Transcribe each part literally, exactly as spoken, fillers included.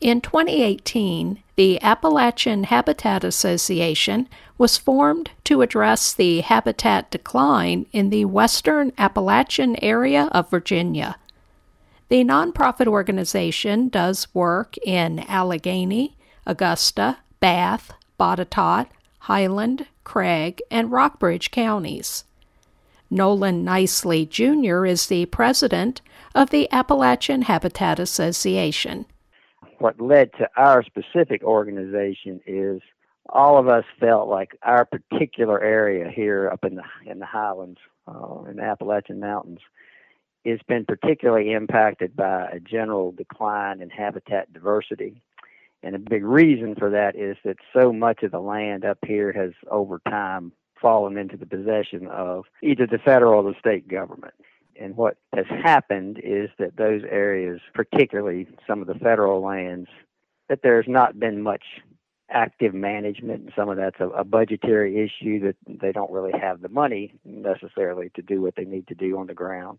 In twenty eighteen, the Appalachian Habitat Association was formed to address the habitat decline in the western Appalachian area of Virginia. The nonprofit organization does work in Allegheny, Augusta, Bath, Botetourt, Highland, Craig, and Rockbridge counties. Nolan Nicely Junior is the president of the Appalachian Habitat Association. What led to our specific organization is all of us felt like our particular area here up in the in the highlands, uh, in the Appalachian Mountains, has been particularly impacted by a general decline in habitat diversity. And a big reason for that is that so much of the land up here has, over time, fallen into the possession of either the federal or the state government. And what has happened is that those areas, particularly some of the federal lands, that there's not been much active management. And some of that's a, a budgetary issue, that they don't really have the money necessarily to do what they need to do on the ground.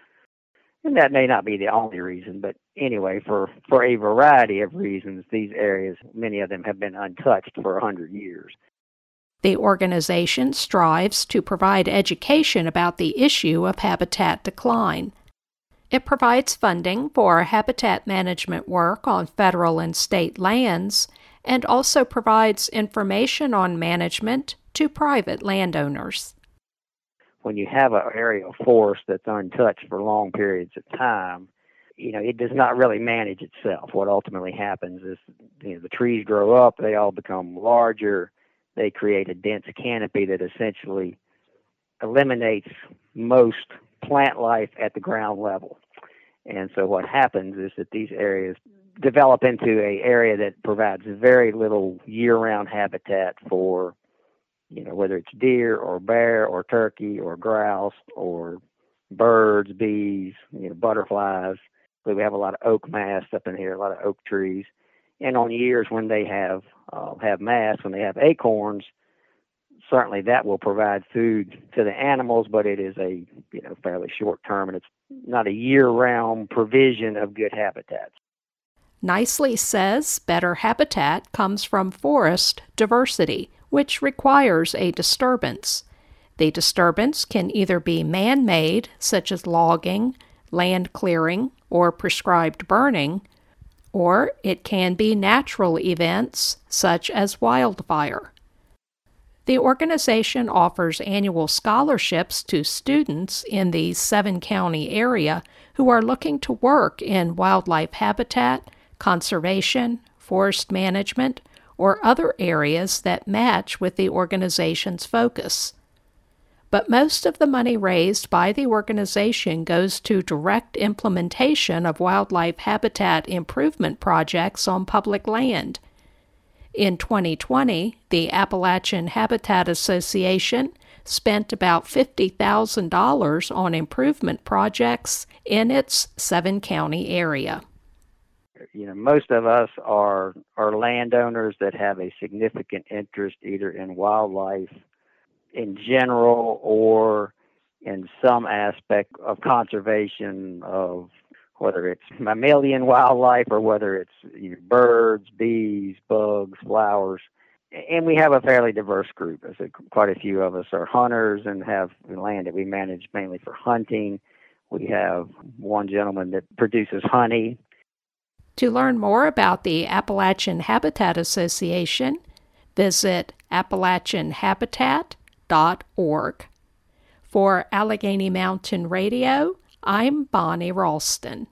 And that may not be the only reason, but anyway, for, for a variety of reasons, these areas, many of them have been untouched for a hundred years. The organization strives to provide education about the issue of habitat decline. It provides funding for habitat management work on federal and state lands, and also provides information on management to private landowners. When you have an area of forest that's untouched for long periods of time, you know, it does not really manage itself. What ultimately happens is, you know, the trees grow up, they all become larger, they create a dense canopy that essentially eliminates most plant life at the ground level. And so what happens is that these areas develop into an area that provides very little year-round habitat for, you know, whether it's deer or bear or turkey or grouse or birds, bees, you know, butterflies. So we have a lot of oak masts up in here, a lot of oak trees. And on years when they have uh, have masts, when they have acorns, certainly that will provide food to the animals, but it is a, you know, fairly short term, and it's not a year-round provision of good habitats. Nicely says better habitat comes from forest diversity, which requires a disturbance. The disturbance can either be man-made, such as logging, land clearing, or prescribed burning, or it can be natural events, such as wildfire. The organization offers annual scholarships to students in the seven-county area who are looking to work in wildlife habitat, conservation, forest management, or other areas that match with the organization's focus. But most of the money raised by the organization goes to direct implementation of wildlife habitat improvement projects on public land. In twenty twenty, the Appalachian Habitat Association spent about fifty thousand dollars on improvement projects in its seven-county area. You know, most of us are, are landowners that have a significant interest either in wildlife in general or in some aspect of conservation of whether it's mammalian wildlife or whether it's, you know, birds, bees, bugs, flowers. And we have a fairly diverse group. I said quite a few of us are hunters and have land that we manage mainly for hunting. We have one gentleman that produces honey. To learn more about the Appalachian Habitat Association, visit appalachian habitat dot org. For Allegheny Mountain Radio, I'm Bonnie Ralston.